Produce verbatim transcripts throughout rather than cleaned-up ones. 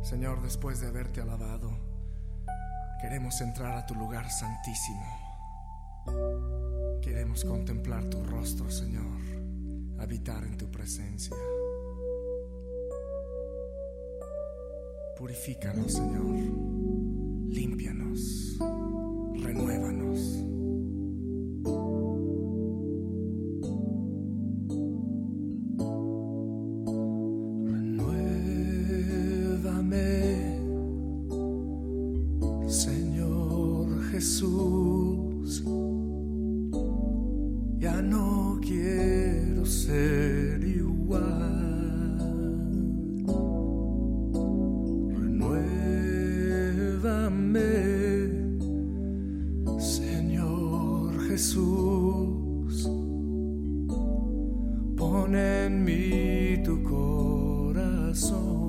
Señor, después de haberte alabado, queremos entrar a tu lugar santísimo. Queremos contemplar tu rostro, Señor, habitar en tu presencia. Purifícanos, Señor, límpianos, renuévanos. Señor Jesús, ya no quiero ser igual. Renuévame, Señor Jesús, pon en mí tu corazón.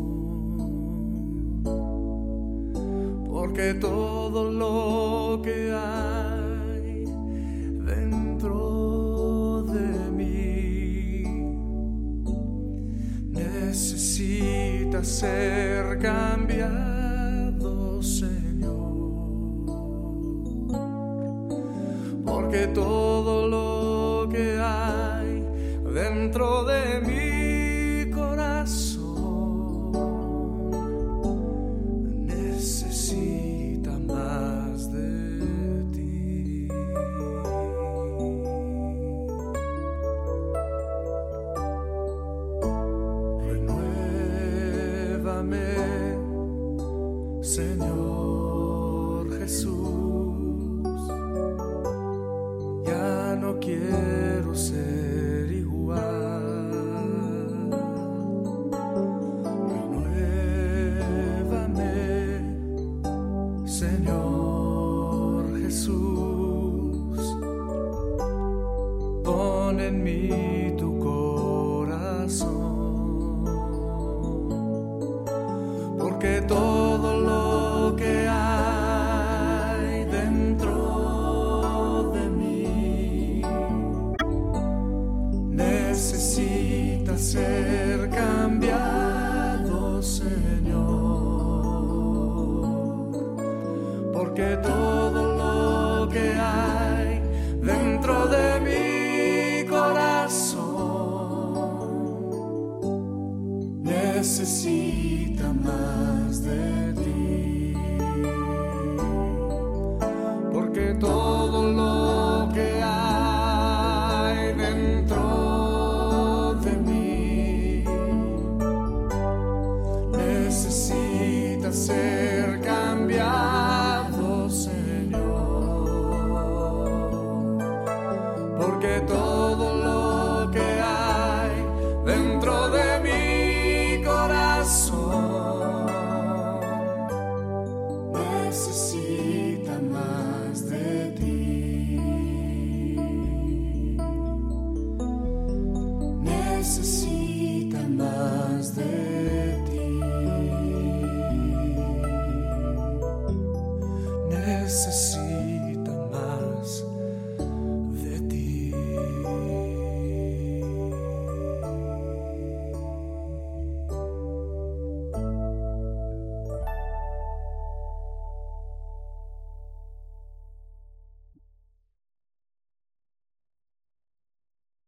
Porque todo lo que hay dentro de mí necesita ser cambiado, Señor. Porque todo lo que hay dentro de mi corazón necesita más de ti. Renuévame, Señor Jesús, ya no quiero ser igual. Señor Jesús, pon en mí tu corazón. Porque todo lo que hay dentro de mí necesita ser cambiado, Señor. Porque todo lo que hay dentro de mi corazón necesita más de ti. Porque todo lo que hay dentro de mí necesita ser cambiado, porque todo lo que hay dentro de mi corazón necesita más de ti. Necesita más de ti. Necesita